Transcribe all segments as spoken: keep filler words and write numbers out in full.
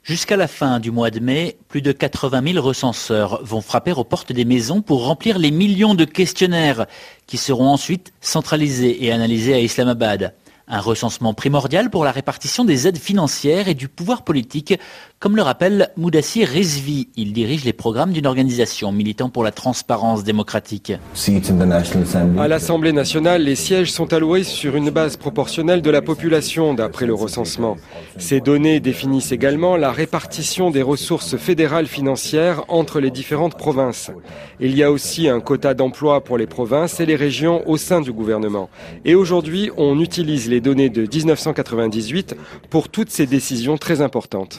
Jusqu'à la fin du mois de mai, plus de quatre-vingt mille recenseurs vont frapper aux portes des maisons pour remplir les millions de questionnaires qui seront ensuite centralisés et analysés à Islamabad. Un recensement primordial pour la répartition des aides financières et du pouvoir politique, comme le rappelle Mudassir Rizvi. Il dirige les programmes d'une organisation militant pour la transparence démocratique. À l'Assemblée nationale, les sièges sont alloués sur une base proportionnelle de la population, d'après le recensement. Ces données définissent également la répartition des ressources fédérales financières entre les différentes provinces. Il y a aussi un quota d'emploi pour les provinces et les régions au sein du gouvernement. Et aujourd'hui, on utilise les données de mille neuf cent quatre-vingt-dix-huit pour toutes ces décisions très importantes.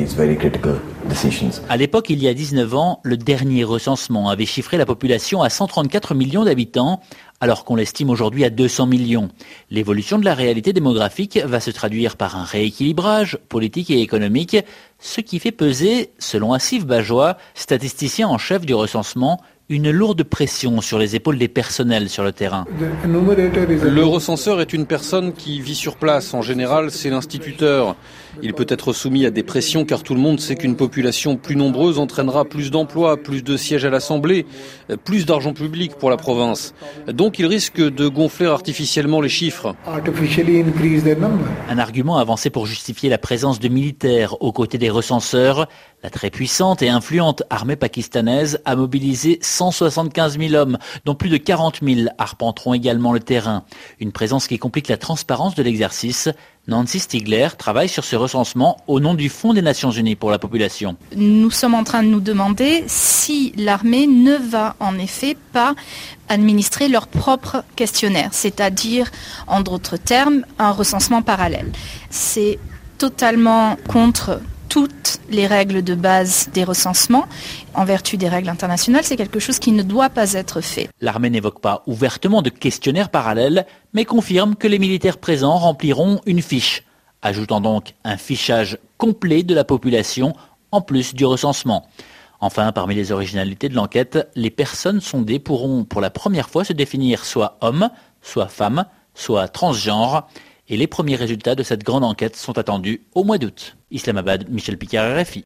À l'époque, il y a dix-neuf ans, le dernier recensement avait chiffré la population à cent trente-quatre millions d'habitants, alors qu'on l'estime aujourd'hui à deux cents millions. L'évolution de la réalité démographique va se traduire par un rééquilibrage politique et économique, ce qui fait peser, selon Assif Bajois, statisticien en chef du recensement, une lourde pression sur les épaules des personnels sur le terrain. Le recenseur est une personne qui vit sur place. En général, c'est l'instituteur. Il peut être soumis à des pressions car tout le monde sait qu'une population plus nombreuse entraînera plus d'emplois, plus de sièges à l'Assemblée, plus d'argent public pour la province. Donc il risque de gonfler artificiellement les chiffres. Un argument avancé pour justifier la présence de militaires aux côtés des recenseurs. La très puissante et influente armée pakistanaise a mobilisé cent soixante-quinze mille hommes, dont plus de quarante mille arpenteront également le terrain. Une présence qui complique la transparence de l'exercice. Nancy Stigler travaille sur ce recensement au nom du Fonds des Nations Unies pour la population. Nous sommes en train de nous demander si l'armée ne va en effet pas administrer leur propre questionnaire, c'est-à-dire, en d'autres termes, un recensement parallèle. C'est totalement contre toutes les règles de base des recensements. En vertu des règles internationales, c'est quelque chose qui ne doit pas être fait. L'armée n'évoque pas ouvertement de questionnaire parallèle, mais confirme que les militaires présents rempliront une fiche, ajoutant donc un fichage complet de la population en plus du recensement. Enfin, parmi les originalités de l'enquête, les personnes sondées pourront pour la première fois se définir soit hommes, soit femmes, soit transgenres. Et les premiers résultats de cette grande enquête sont attendus au mois d'août. Islamabad, Michel Picard, R F I.